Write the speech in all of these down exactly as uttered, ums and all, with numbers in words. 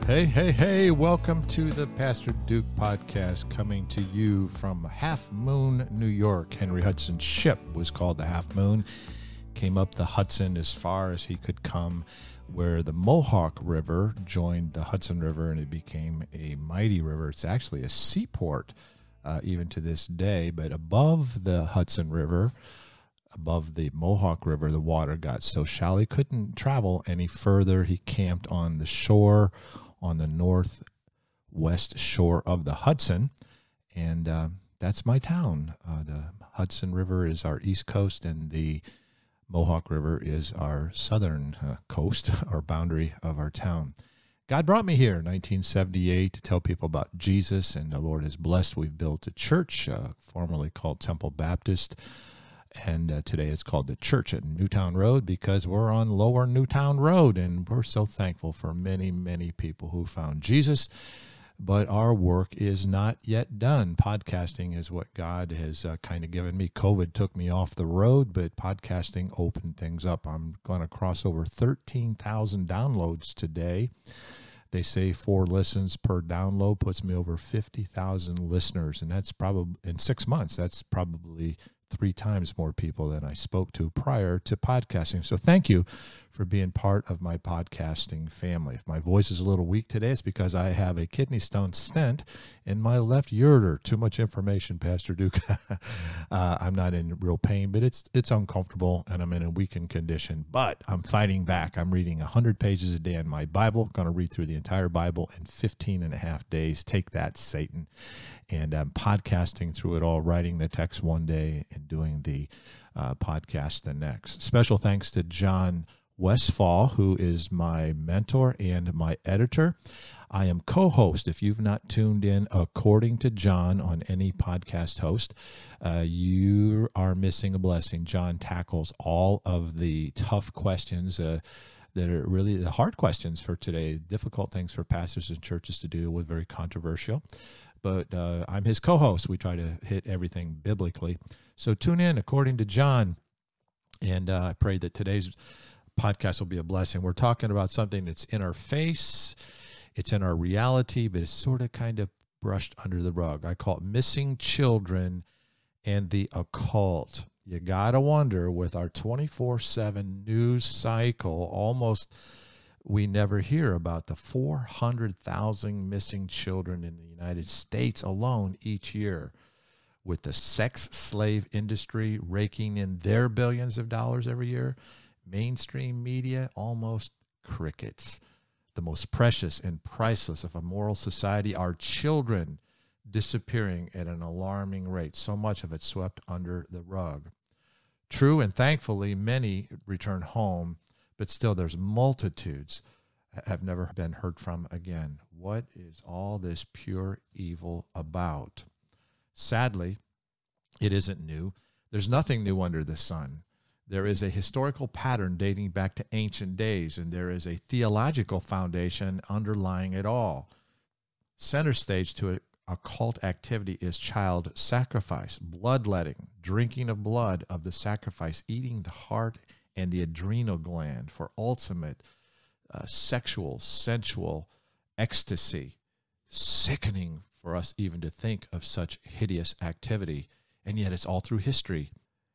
Hey, hey, hey, welcome to the Pastor Duke podcast, coming to you from Half Moon, New York. Henry Hudson's ship was called the Half Moon, came up the Hudson as far as he could come, where the Mohawk River joined the Hudson River, and it became a mighty river. It's actually a seaport uh, even to this day, but above the Hudson River, above the Mohawk River, the water got so shallow he couldn't travel any further. He camped on the shore, on the northwest shore of the Hudson, and uh, that's my town. Uh, the Hudson River is our east coast, and the Mohawk River is our southern uh, coast, our boundary of our town. God brought me here in nineteen seventy-eight to tell people about Jesus, and the Lord has blessed. We've built a church, uh, formerly called Temple Baptist, and uh, today it's called the Church at Newtown Road because we're on Lower Newtown Road, and we're so thankful for many, many people who found Jesus. But our work is not yet done. Podcasting is what God has uh, kind of given me. COVID took me off the road, but podcasting opened things up. I'm going to cross over thirteen thousand downloads today. They say four listens per download puts me over fifty thousand listeners, and that's probably in six months. That's probably three times more people than I spoke to prior to podcasting. So thank you for being part of my podcasting family. If my voice is a little weak today, it's because I have a kidney stone stent in my left ureter. Too much information, Pastor Duke. uh, I'm not in real pain, but it's it's uncomfortable, and I'm in a weakened condition. But I'm fighting back. I'm reading one hundred pages a day in my Bible. Going to read through the entire Bible in fifteen and a half days. Take that, Satan. And I'm podcasting through it all, writing the text one day and doing the uh, podcast the next. Special thanks to John Westfall, who is my mentor and my editor. I am co-host. If you've not tuned in according to John on any podcast host, uh, you are missing a blessing. John tackles all of the tough questions uh, that are really the hard questions for today, difficult things for pastors and churches to deal with, very controversial. But uh, I'm his co-host. We try to hit everything biblically. So tune in according to John, and uh, I pray that today's podcast will be a blessing. We're talking about something that's in our face, it's in our reality, but it's sort of kind of brushed under the rug. I call it missing children and the occult. You got to wonder, with our twenty-four seven news cycle, almost we never hear about the four hundred thousand missing children in the United States alone each year, with the sex slave industry raking in their billions of dollars every year. Mainstream media, almost crickets. The most precious and priceless of a moral society, our children, disappearing at an alarming rate. So much of it swept under the rug. True, and thankfully, many return home, but still there's multitudes have never been heard from again. What is all this pure evil about? Sadly, it isn't new. There's nothing new under the sun. There is a historical pattern dating back to ancient days, and there is a theological foundation underlying it all. Center stage to a occult activity is child sacrifice, bloodletting, drinking of blood of the sacrifice, eating the heart and the adrenal gland for ultimate uh, sexual, sensual ecstasy. Sickening for us even to think of such hideous activity, and yet it's all through history.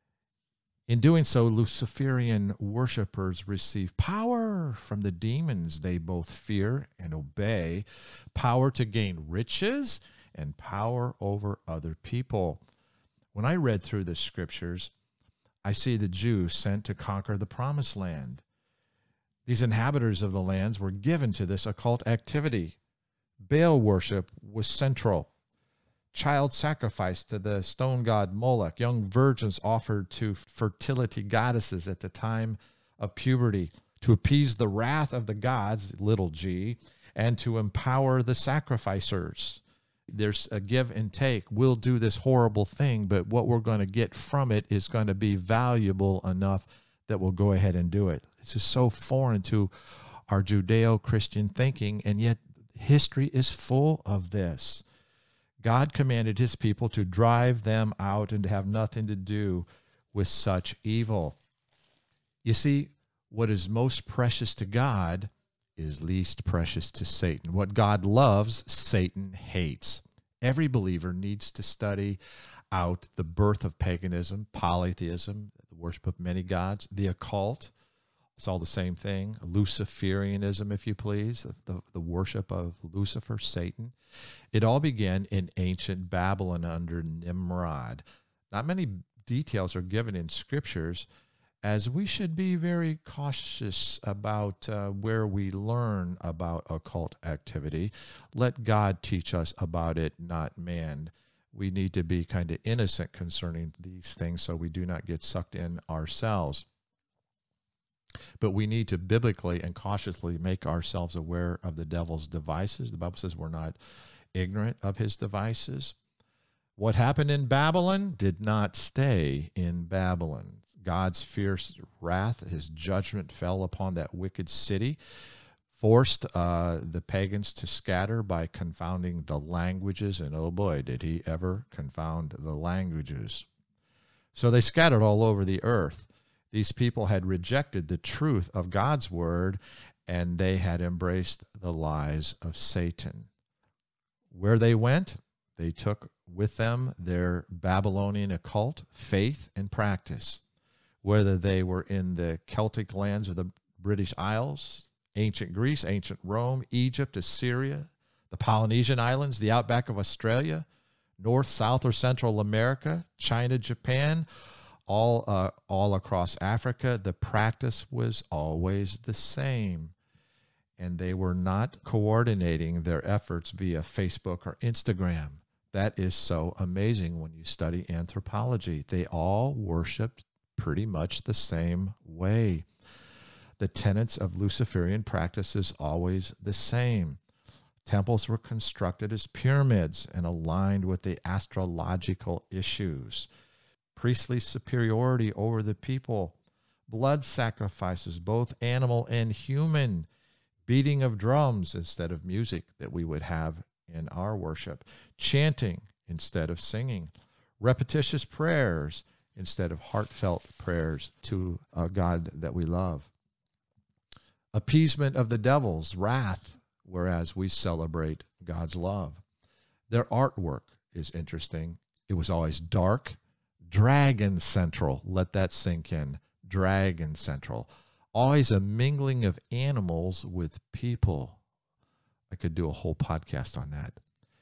In doing so, Luciferian worshipers receive power from the demons they both fear and obey, power to gain riches and power over other people. When I read through the scriptures, I see the Jews sent to conquer the promised land. These inhabitants of the lands were given to this occult activity. Baal worship was central. Child sacrifice to the stone god Moloch, young virgins offered to fertility goddesses at the time of puberty to appease the wrath of the gods, little g, and to empower the sacrificers. There's a give and take. We'll do this horrible thing, but what we're going to get from it is going to be valuable enough that we'll go ahead and do it. This is so foreign to our Judeo-Christian thinking, and yet history is full of this. God commanded his people to drive them out and to have nothing to do with such evil. You see, what is most precious to God is least precious to Satan. What God loves, Satan hates. Every believer needs to study out the birth of paganism, polytheism, the worship of many gods, the occult. It's all the same thing. Luciferianism, if you please, the, the worship of Lucifer, Satan. It all began in ancient Babylon under Nimrod. Not many details are given in scriptures, as we should be very cautious about uh, where we learn about occult activity. Let God teach us about it, not man. We need to be kind of innocent concerning these things so we do not get sucked in ourselves. But we need to biblically and cautiously make ourselves aware of the devil's devices. The Bible says we're not ignorant of his devices. What happened in Babylon did not stay in Babylon. God's fierce wrath, his judgment fell upon that wicked city, forced uh, the pagans to scatter by confounding the languages. And oh boy, did he ever confound the languages. So they scattered all over the earth. These people had rejected the truth of God's word, and they had embraced the lies of Satan. Where they went, they took with them their Babylonian occult faith and practice. Whether they were in the Celtic lands of the British Isles, ancient Greece, ancient Rome, Egypt, Assyria, the Polynesian Islands, the outback of Australia, North, South, or Central America, China, Japan, all uh, all across Africa, the practice was always the same. And they were not coordinating their efforts via Facebook or Instagram. That is so amazing when you study anthropology. They all worshiped pretty much the same way. The tenets of Luciferian practice is always the same. Temples were constructed as pyramids and aligned with the astrological issues. Priestly superiority over the people, blood sacrifices, both animal and human, beating of drums instead of music that we would have in our worship, chanting instead of singing, repetitious prayers instead of heartfelt prayers to a God that we love, appeasement of the devil's wrath, whereas we celebrate God's love. Their artwork is interesting. It was always dark, Dragon Central. Let that sink in. Dragon Central. Always a mingling of animals with people. I could do a whole podcast on that.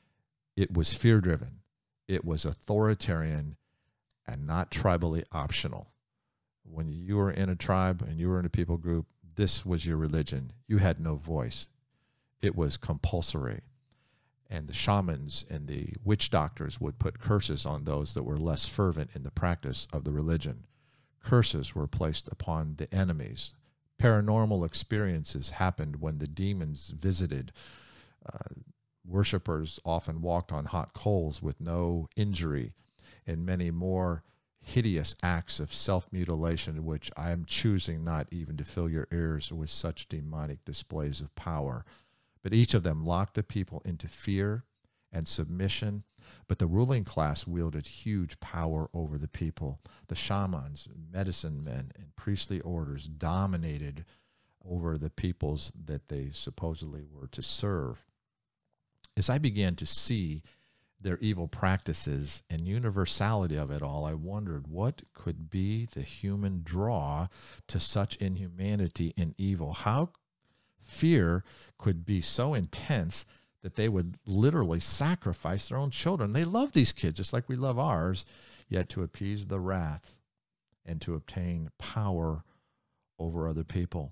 It was fear-driven. It was authoritarian and not tribally optional. When you were in a tribe and you were in a people group, this was your religion. You had no voice. It was compulsory. And the shamans and the witch doctors would put curses on those that were less fervent in the practice of the religion. Curses were placed upon the enemies. Paranormal experiences happened when the demons visited. Uh, worshippers often walked on hot coals with no injury, and many more hideous acts of self-mutilation, which I am choosing not even to fill your ears with such demonic displays of power. But each of them locked the people into fear and submission. But the ruling class wielded huge power over the people. The shamans, medicine men, and priestly orders dominated over the peoples that they supposedly were to serve. As I began to see their evil practices and universality of it all, I wondered what could be the human draw to such inhumanity and evil. How fear could be so intense that they would literally sacrifice their own children. They love these kids just like we love ours, yet to appease the wrath and to obtain power over other people.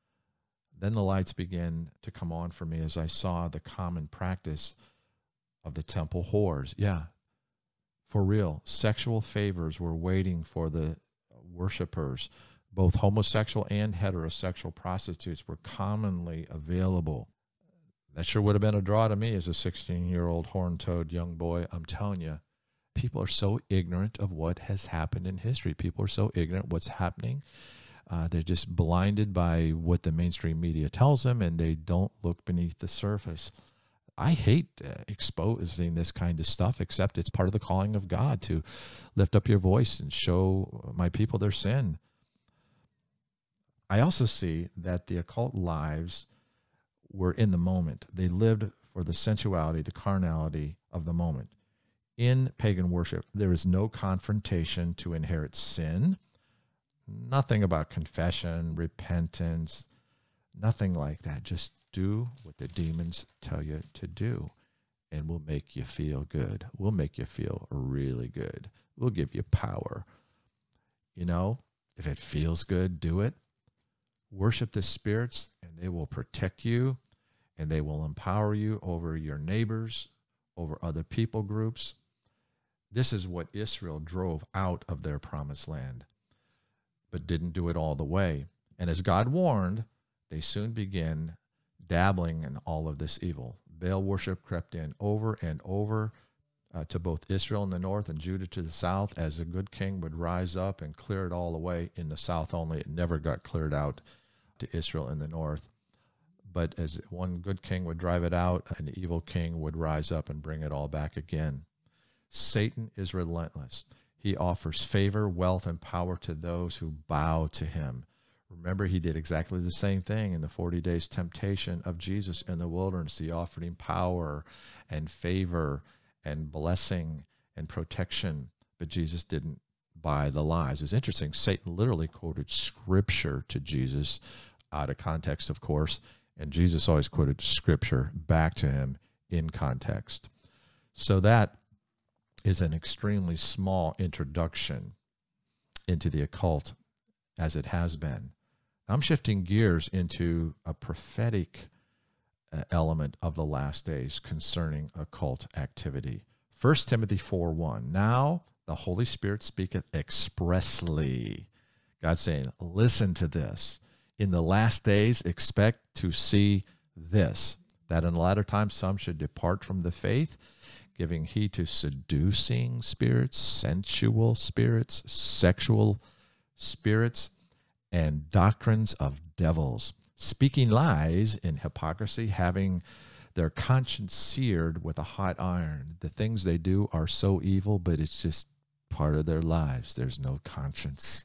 Then the lights began to come on for me as I saw the common practice of the temple whores. Yeah, for real. Sexual favors were waiting for the worshipers. Both homosexual and heterosexual prostitutes were commonly available. That sure would have been a draw to me as a sixteen-year-old horn-toed young boy. I'm telling you, people are so ignorant of what has happened in history. People are so ignorant what's happening. Uh, they're just blinded by what the mainstream media tells them, and they don't look beneath the surface. I hate uh, exposing this kind of stuff, except it's part of the calling of God to lift up your voice and show my people their sin. I also see that the occult lives were in the moment. They lived for the sensuality, the carnality of the moment. In pagan worship, there is no confrontation to inherit sin, nothing about confession, repentance, nothing like that. Just do what the demons tell you to do, and we'll make you feel good. We'll make you feel really good. We'll give you power. You know, if it feels good, do it. Worship the spirits, and they will protect you, and they will empower you over your neighbors, over other people groups. This is what Israel drove out of their promised land, but didn't do it all the way. And as God warned, they soon began dabbling in all of this evil. Baal worship crept in over and over uh, to both Israel in the north and Judah to the south, as a good king would rise up and clear it all away. In the south only, it never got cleared out to Israel in the north. But as one good king would drive it out, an evil king would rise up and bring it all back again. Satan is relentless. He offers favor, wealth, and power to those who bow to him. Remember, he did exactly the same thing in the forty days temptation of Jesus in the wilderness. He offered him power and favor and blessing and protection, but Jesus didn't buy the lies. It's interesting. Satan literally quoted scripture to Jesus, out of context, of course, and Jesus always quoted scripture back to him in context. So that is an extremely small introduction into the occult, as it has been. I'm shifting gears into a prophetic uh, element of the last days concerning occult activity. First Timothy four one. Now the Holy Spirit speaketh expressly. God's saying, listen to this. In the last days, expect to see this, that in the latter times some should depart from the faith, giving heed to seducing spirits, sensual spirits, sexual spirits, and doctrines of devils, speaking lies in hypocrisy, having their conscience seared with a hot iron. The things they do are so evil, but it's just part of their lives. There's no conscience.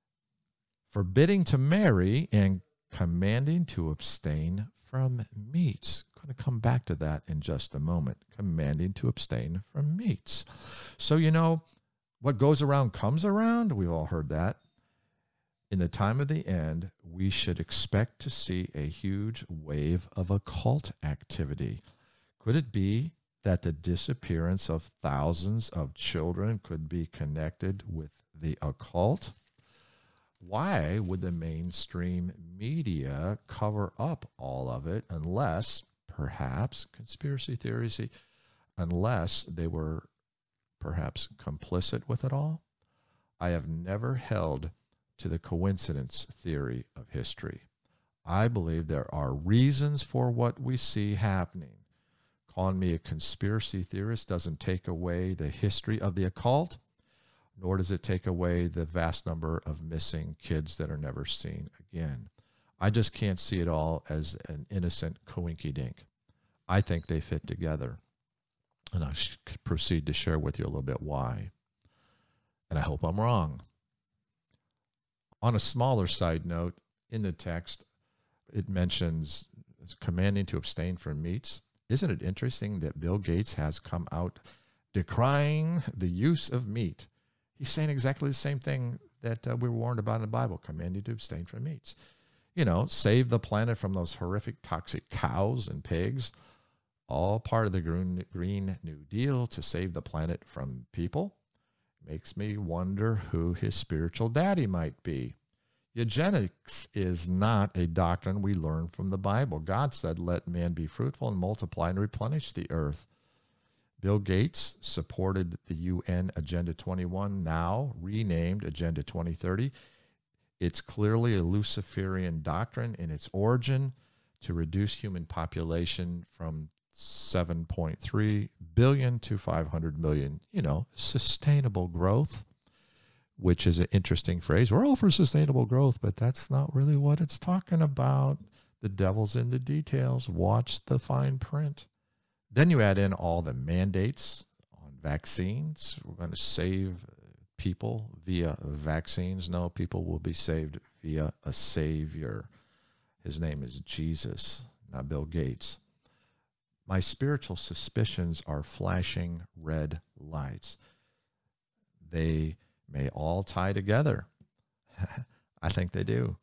Forbidding to marry and commanding to abstain from meats. I'm going to come back to that in just a moment. Commanding to abstain from meats. So, you know, what goes around comes around. We've all heard that. In the time of the end, we should expect to see a huge wave of occult activity. Could it be that the disappearance of thousands of children could be connected with the occult? Why would the mainstream media cover up all of it unless, perhaps, conspiracy theories, unless they were perhaps complicit with it all? I have never held to the coincidence theory of history. I believe there are reasons for what we see happening. Calling me a conspiracy theorist doesn't take away the history of the occult, nor does it take away the vast number of missing kids that are never seen again. I just can't see it all as an innocent coinkydink. I think they fit together. And I should proceed to share with you a little bit why. And I hope I'm wrong. On a smaller side note, in the text, it mentions commanding to abstain from meats. Isn't it interesting that Bill Gates has come out decrying the use of meat? He's saying exactly the same thing that uh, we were warned about in the Bible, commanding to abstain from meats. You know, save the planet from those horrific toxic cows and pigs, all part of the Green, Green New Deal to save the planet from people. Makes me wonder who his spiritual daddy might be. Eugenics is not a doctrine we learn from the Bible. God said, let man be fruitful and multiply and replenish the earth. Bill Gates supported the U N Agenda twenty-one, now renamed Agenda twenty thirty. It's clearly a Luciferian doctrine in its origin to reduce human population from seven point three billion to five hundred million. You know, sustainable growth, which is an interesting phrase. We're all for sustainable growth, but that's not really what it's talking about. The devil's in the details. Watch the fine print. Then you add in all the mandates on vaccines. We're going to save people via vaccines. No, people will be saved via a savior. His name is Jesus, not Bill Gates. My spiritual suspicions are flashing red lights. They may all tie together. I think they do.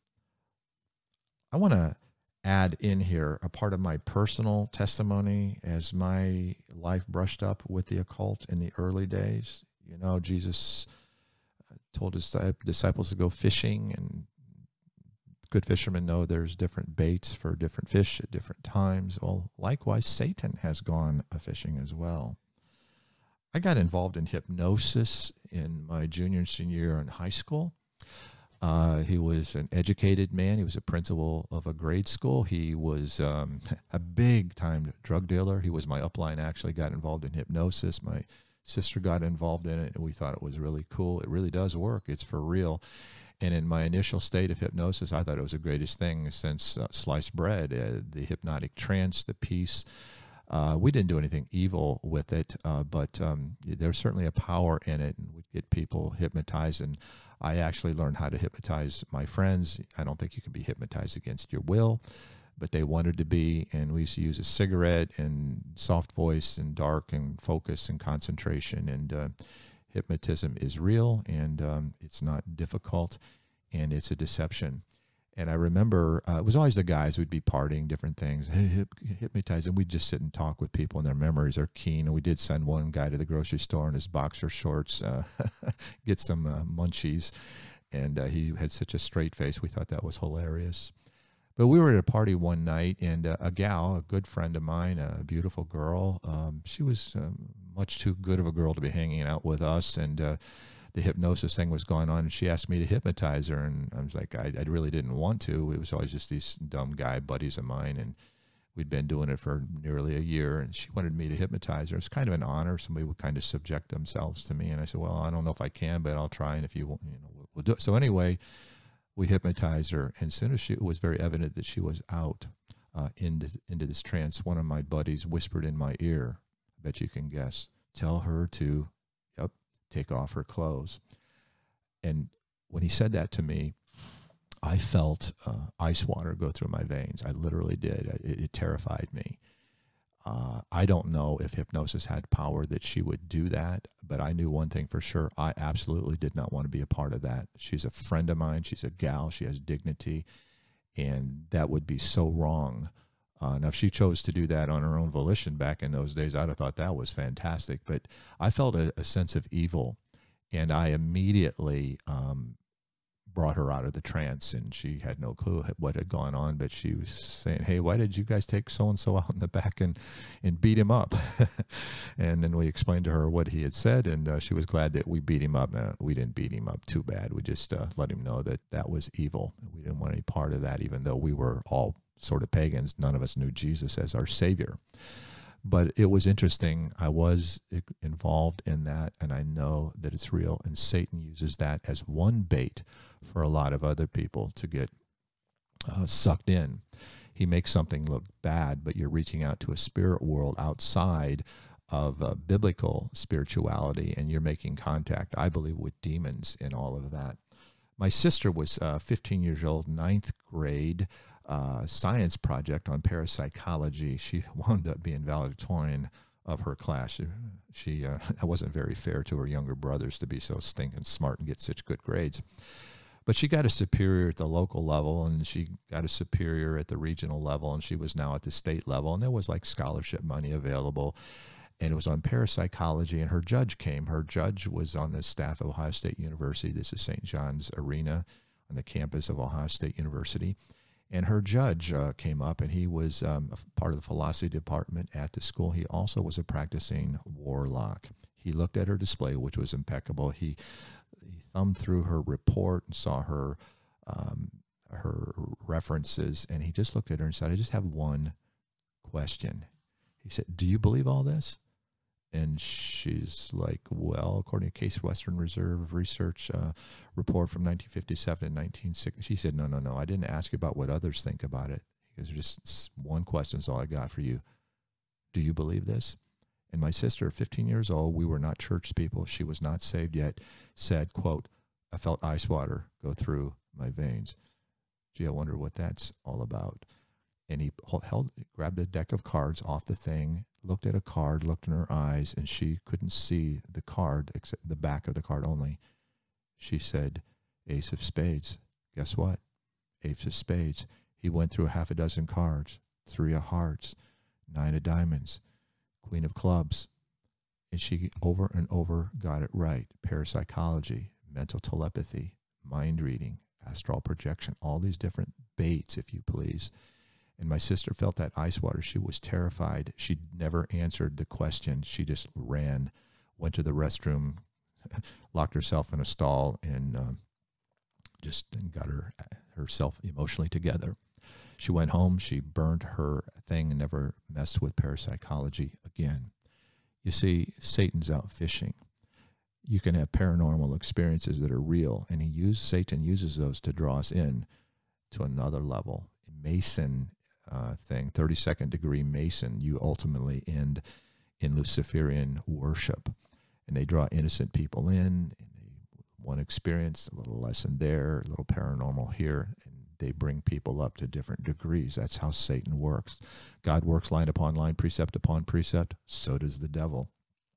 I want to add in here a part of my personal testimony as my life brushed up with the occult in the early days. You know, Jesus told his disciples to go fishing, and good fishermen know there's different baits for different fish at different times. Well, likewise, Satan has gone a-fishing as well. I got involved in hypnosis in my junior and senior year in high school. Uh, he was an educated man. He was a principal of a grade school. He was um, a big-time drug dealer. He was my upline, actually got involved in hypnosis. My sister got involved in it, and we thought it was really cool. It really does work. It's for real. And in my initial state of hypnosis, I thought it was the greatest thing since uh, sliced bread, uh, the hypnotic trance, the peace. Uh, we didn't do anything evil with it, uh, but um, there's certainly a power in it, and we'd get people hypnotized. And I actually learned how to hypnotize my friends. I don't think you can be hypnotized against your will, but they wanted to be, and we used to use a cigarette and soft voice and dark and focus and concentration. And uh, hypnotism is real, and um, it's not difficult, and it's a deception. And I remember uh, it was always the guys who'd be partying, different things, hey, hip, hypnotize, and we'd just sit and talk with people, and their memories are keen. And we did send one guy to the grocery store in his boxer shorts, uh, get some uh, munchies, and uh, he had such a straight face. We thought that was hilarious. But we were at a party one night, and uh, a gal, a good friend of mine, a beautiful girl, um, she was um, much too good of a girl to be hanging out with us, and uh, the hypnosis thing was going on, and she asked me to hypnotize her, and I was like, I, I really didn't want to. It was always just these dumb guy buddies of mine, and we'd been doing it for nearly a year, and she wanted me to hypnotize her. It's kind of an honor. Somebody would kind of subject themselves to me, and I said, well, I don't know if I can, but I'll try, and if you want, you know, we'll, we'll do it. So anyway, we hypnotized her, and as soon as she, it was very evident that she was out uh, into, into this trance, one of my buddies whispered in my ear, I bet you can guess, tell her to, yep, take off her clothes. And when he said that to me, I felt uh, ice water go through my veins. I literally did. It, it terrified me. Uh, I don't know if hypnosis had power that she would do that, but I knew one thing for sure. I absolutely did not want to be a part of that. She's a friend of mine. She's a gal. She has dignity, and that would be so wrong. Uh, now, if she chose to do that on her own volition back in those days, I'd have thought that was fantastic. But I felt a, a sense of evil, and I immediately um, brought her out of the trance, and she had no clue what had gone on, but she was saying, hey, why did you guys take so-and-so out in the back and, and beat him up? And then we explained to her what he had said, and uh, she was glad that we beat him up. Uh, we didn't beat him up too bad. We just uh, let him know that that was evil. We didn't want any part of that, even though we were all sort of pagans. None of us knew Jesus as our Savior. But it was interesting. I was involved in that, and I know that it's real. And Satan uses that as one bait for a lot of other people to get uh, sucked in. He makes something look bad, but you're reaching out to a spirit world outside of uh, biblical spirituality, and you're making contact, I believe, with demons in all of that. My sister was uh, fifteen years old, ninth grade, Uh, science project on parapsychology. She wound up being valedictorian of her class. She, she uh, that wasn't very fair to her younger brothers to be so stinking smart and get such good grades. But she got a superior at the local level, and she got a superior at the regional level, and she was now at the state level, and there was like scholarship money available. And it was on parapsychology, and her judge came. Her judge was on the staff of Ohio State University. This is Saint John's Arena on the campus of Ohio State University. And her judge uh, came up, and he was um, a part of the philosophy department at the school. He also was a practicing warlock. He looked at her display, which was impeccable. He, he thumbed through her report and saw her um, her references, and he just looked at her and said, I just have one question. He said, do you believe all this? And she's like, well, according to Case Western Reserve Research uh, report from nineteen fifty-seven and nineteen sixty, she said, no, no, no, I didn't ask you about what others think about it. Because just one question is all I got for you. Do you believe this? And my sister, fifteen years old, we were not church people. She was not saved yet, said, quote, I felt ice water go through my veins. Gee, I wonder what that's all about. And he held, grabbed a deck of cards off the thing, looked at a card, looked in her eyes, and she couldn't see the card, except the back of the card only. She said, Ace of Spades. Guess what? Ace of Spades. He went through half a dozen cards, three of hearts, nine of diamonds, queen of clubs. And she over and over got it right. Parapsychology, mental telepathy, mind reading, astral projection, all these different baits, if you please. And my sister felt that ice water. She was terrified. She never answered the question. She just ran, went to the restroom, locked herself in a stall, and um, just got her herself emotionally together. She went home. She burned her thing and never messed with parapsychology again. You see, Satan's out fishing. You can have paranormal experiences that are real, and he use, Satan uses those to draw us in to another level. Mason uh, thing, thirty-second degree Mason, you ultimately end in Luciferian worship. And they draw innocent people in, and they one experience, a little lesson there, a little paranormal here, and they bring people up to different degrees. That's how Satan works. God works line upon line, precept upon precept. So does the devil.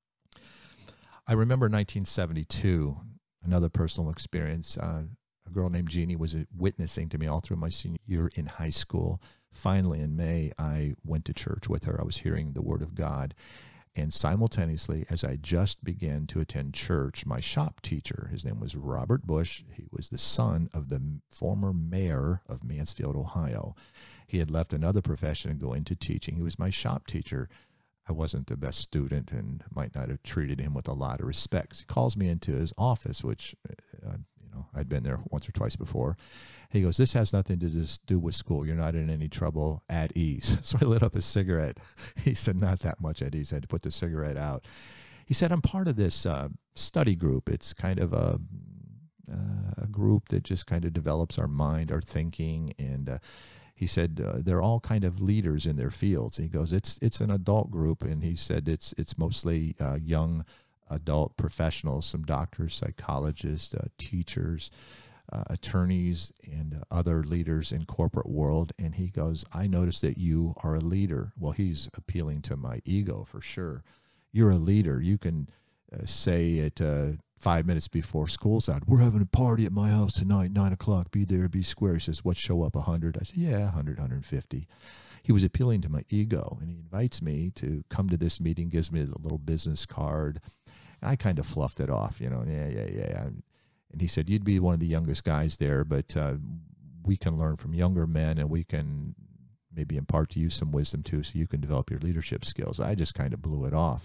I remember nineteen seventy-two, another personal experience. Uh, a girl named Jeannie was witnessing to me all through my senior year in high school. Finally, in May, I went to church with her. I was hearing the Word of God. And simultaneously, as I just began to attend church, my shop teacher, his name was Robert Bush. He was the son of the former mayor of Mansfield, Ohio. He had left another profession and go into teaching. He was my shop teacher. I wasn't the best student and might not have treated him with a lot of respect. He calls me into his office, which, uh, you know, I'd been there once or twice before. He goes, this has nothing to just do with school. You're not in any trouble, at ease. So I lit up a cigarette. He said, not that much at ease. I had to put the cigarette out. He said, I'm part of this uh, study group. It's kind of a, uh, a group that just kind of develops our mind, our thinking, and uh, he said uh, they're all kind of leaders in their fields. He goes, it's it's an adult group, and he said it's it's mostly uh, young adult professionals, some doctors, psychologists, uh, teachers, uh, attorneys, and uh, other leaders in corporate world. And he goes, I noticed that you are a leader. Well, he's appealing to my ego for sure. You're a leader. You can uh, say it uh, five minutes before school's out, we're having a party at my house tonight, nine o'clock, be there, be square. He says, what, show up one hundred? I said, yeah, one hundred, one hundred fifty. He was appealing to my ego, and he invites me to come to this meeting, gives me a little business card. And I kind of fluffed it off, you know, yeah, yeah, yeah. And he said, you'd be one of the youngest guys there, but uh, we can learn from younger men, and we can maybe impart to you some wisdom too, so you can develop your leadership skills. I just kind of blew it off.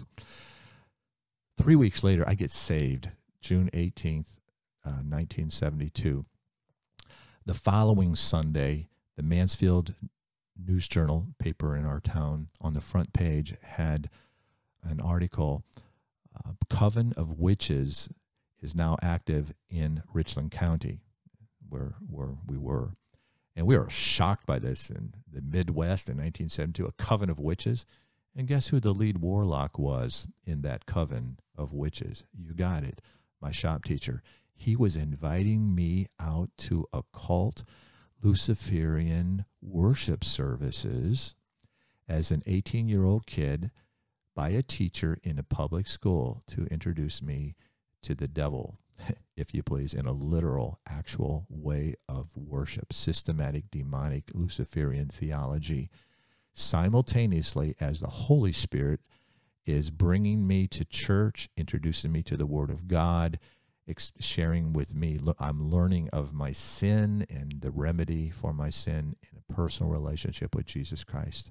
Three weeks later, I get saved, June eighteenth, uh, nineteen seventy-two. The following Sunday, the Mansfield News Journal paper in our town, on the front page, had an article, uh, Coven of Witches is now active in Richland County, where, where we were. And we were shocked by this in the Midwest in nineteen seventy-two, a coven of witches. And guess who the lead warlock was in that coven of witches? You got it, my shop teacher. He was inviting me out to occult Luciferian worship services as an eighteen-year-old kid by a teacher in a public school to introduce me to the devil, if you please, in a literal, actual way of worship, systematic, demonic, Luciferian theology, simultaneously as the Holy Spirit is bringing me to church, introducing me to the Word of God, ex- sharing with me. Look, I'm learning of my sin and the remedy for my sin in a personal relationship with Jesus Christ.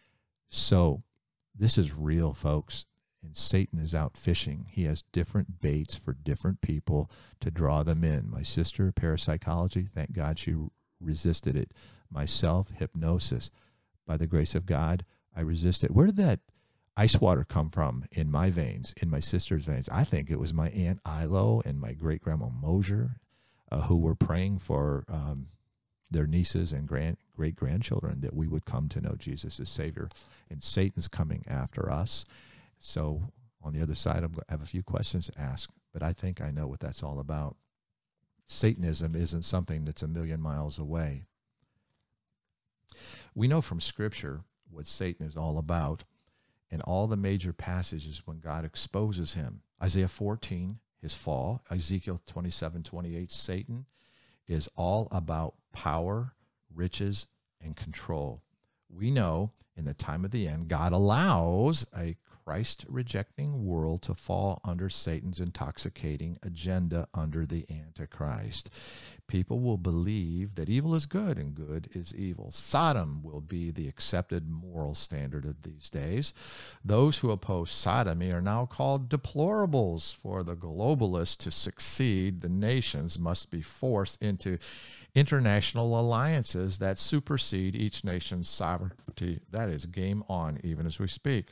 So this is real, folks. And Satan is out fishing. He has different baits for different people to draw them in. My sister, parapsychology, thank God she resisted it. Myself, hypnosis. By the grace of God, I resist it. Where did that ice water come from in my veins, in my sister's veins? I think it was my Aunt Ilo and my great-grandma Mosier, uh, who were praying for um, their nieces and grand, great-grandchildren that we would come to know Jesus as Savior. And Satan's coming after us. So on the other side, I'm going to have a few questions to ask, but I think I know what that's all about. Satanism isn't something that's a million miles away. We know from Scripture what Satan is all about and all the major passages when God exposes him. Isaiah fourteen, his fall. Ezekiel twenty-seven, twenty-eight, Satan is all about power, riches, and control. We know in the time of the end, God allows a Christ-rejecting world to fall under Satan's intoxicating agenda under the Antichrist. People will believe that evil is good and good is evil. Sodom will be the accepted moral standard of these days. Those who oppose sodomy are now called deplorables. For the globalists to succeed, the nations must be forced into international alliances that supersede each nation's sovereignty. That is game on, even as we speak.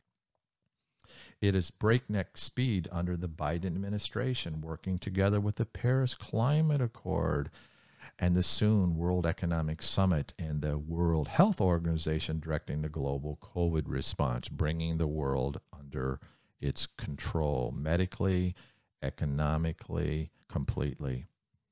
It is breakneck speed under the Biden administration, working together with the Paris Climate Accord and the soon World Economic Summit and the World Health Organization directing the global COVID response, bringing the world under its control medically, economically, completely.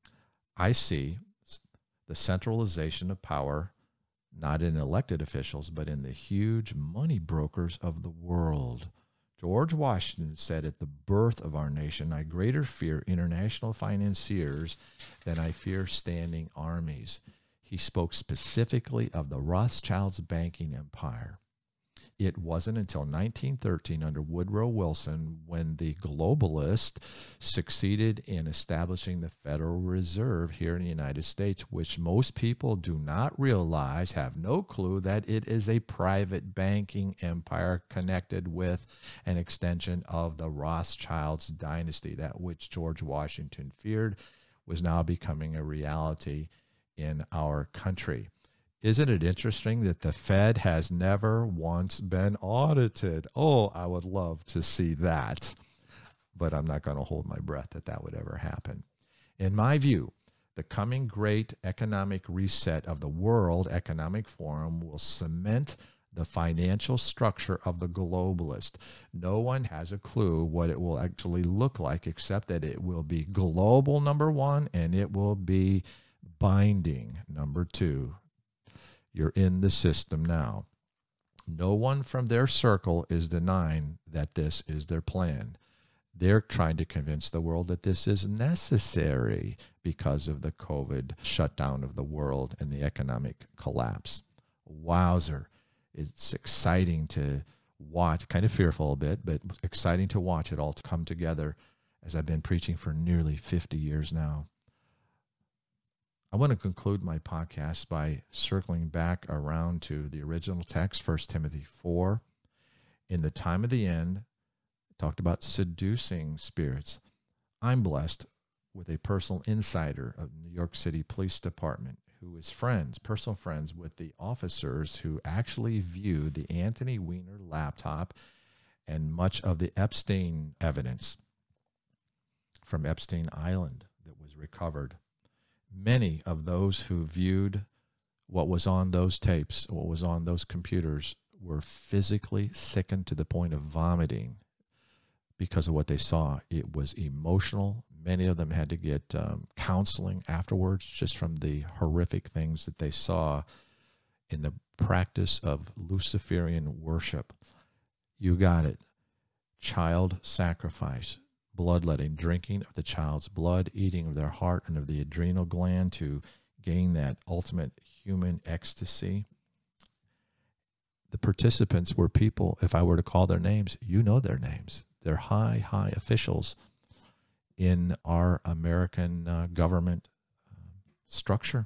I see the centralization of power not in elected officials, but in the huge money brokers of the world. George Washington said, at the birth of our nation, I greater fear international financiers than I fear standing armies. He spoke specifically of the Rothschilds' banking empire. It wasn't until nineteen thirteen under Woodrow Wilson when the globalists succeeded in establishing the Federal Reserve here in the United States, which most people do not realize, have no clue that it is a private banking empire connected with an extension of the Rothschilds dynasty. That which George Washington feared was now becoming a reality in our country. Isn't it interesting that the Fed has never once been audited? Oh, I would love to see that, but I'm not going to hold my breath that that would ever happen. In my view, the coming great economic reset of the World Economic Forum will cement the financial structure of the globalist. No one has a clue what it will actually look like, except that it will be global, number one, and it will be binding, number two. You're in the system now. No one from their circle is denying that this is their plan. They're trying to convince the world that this is necessary because of the COVID shutdown of the world and the economic collapse. Wowzer. It's exciting to watch, kind of fearful a bit, but exciting to watch it all come together as I've been preaching for nearly fifty years now. I want to conclude my podcast by circling back around to the original text, First Timothy four. In the time of the end, it talked about seducing spirits. I'm blessed with a personal insider of New York City Police Department who is friends, personal friends with the officers who actually viewed the Anthony Weiner laptop and much of the Epstein evidence from Epstein Island that was recovered. Many of those who viewed what was on those tapes, what was on those computers, were physically sickened to the point of vomiting because of what they saw. It was emotional. Many of them had to get um, counseling afterwards just from the horrific things that they saw in the practice of Luciferian worship. You got it. Child sacrifice. Bloodletting, drinking of the child's blood, eating of their heart and of the adrenal gland to gain that ultimate human ecstasy. The participants were people, if I were to call their names, you know their names. They're high, high officials in our American uh, government uh, structure.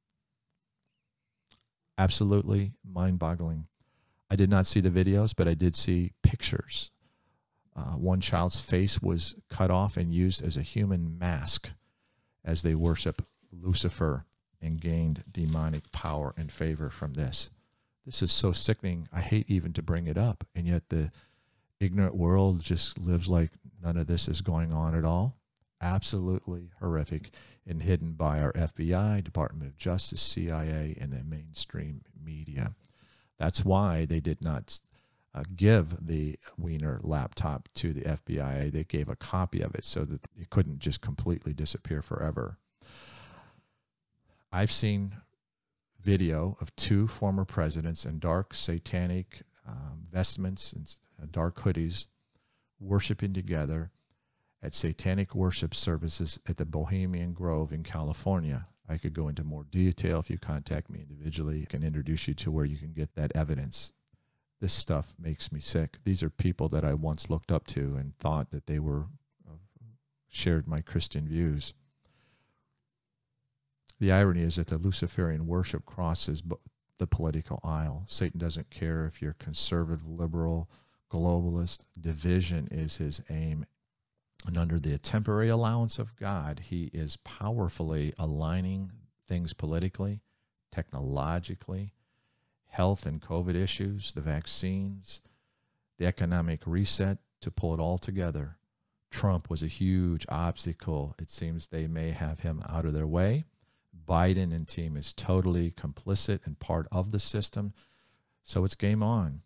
Absolutely mind-boggling. I did not see the videos, but I did see pictures. Uh, one child's face was cut off and used as a human mask as they worship Lucifer and gained demonic power and favor from this. This is so sickening. I hate even to bring it up. And yet the ignorant world just lives like none of this is going on at all. Absolutely horrific and hidden by our F B I, Department of Justice, C I A, and the mainstream media. That's why they did not Uh, give the Weiner laptop to the F B I. They gave a copy of it so that it couldn't just completely disappear forever. I've seen video of two former presidents in dark satanic um, vestments and uh, dark hoodies worshiping together at satanic worship services at the Bohemian Grove in California. I could go into more detail if you contact me individually. I can introduce you to where you can get that evidence. This stuff makes me sick. These are people that I once looked up to and thought that they were uh, shared my Christian views. The irony is that the Luciferian worship crosses the political aisle. Satan doesn't care if you're conservative, liberal, globalist. Division is his aim. And under the temporary allowance of God, he is powerfully aligning things politically, technologically, health and COVID issues, the vaccines, the economic reset to pull it all together. Trump was a huge obstacle. It seems they may have him out of their way. Biden and team is totally complicit and part of the system. So it's game on.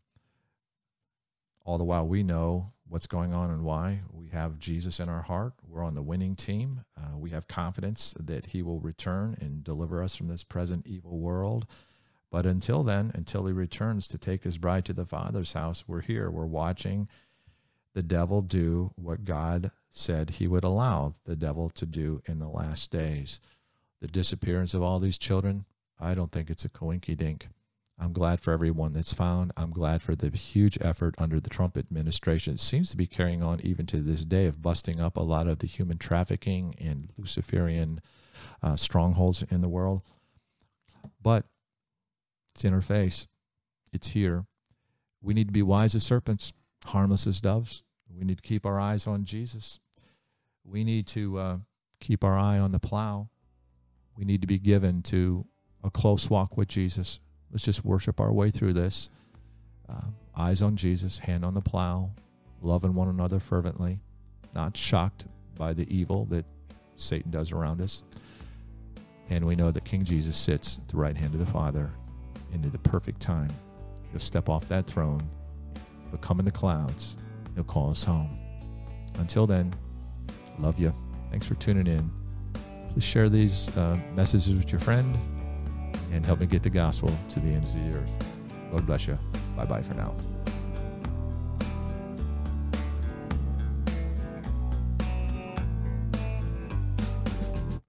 All the while we know what's going on and why. We have Jesus in our heart. We're on the winning team. Uh, we have confidence that he will return and deliver us from this present evil world. But until then, until he returns to take his bride to the Father's house, we're here. We're watching the devil do what God said he would allow the devil to do in the last days. The disappearance of all these children, I don't think it's a coinky-dink. I'm glad for everyone that's found. I'm glad for the huge effort under the Trump administration. It seems to be carrying on even to this day of busting up a lot of the human trafficking and Luciferian uh, strongholds in the world. But it's in our face. It's here. We need to be wise as serpents, harmless as doves. We need to keep our eyes on Jesus. We need to uh, keep our eye on the plow. We need to be given to a close walk with Jesus. Let's just worship our way through this. Uh, eyes on Jesus, hand on the plow, loving one another fervently, not shocked by the evil that Satan does around us. And we know that King Jesus sits at the right hand of the Father into the perfect time. He'll step off that throne. He'll come in the clouds. He'll call us home. Until then, love you. Thanks for tuning in. Please share these uh, messages with your friend and help me get the gospel to the ends of the earth. Lord bless you. Bye-bye for now.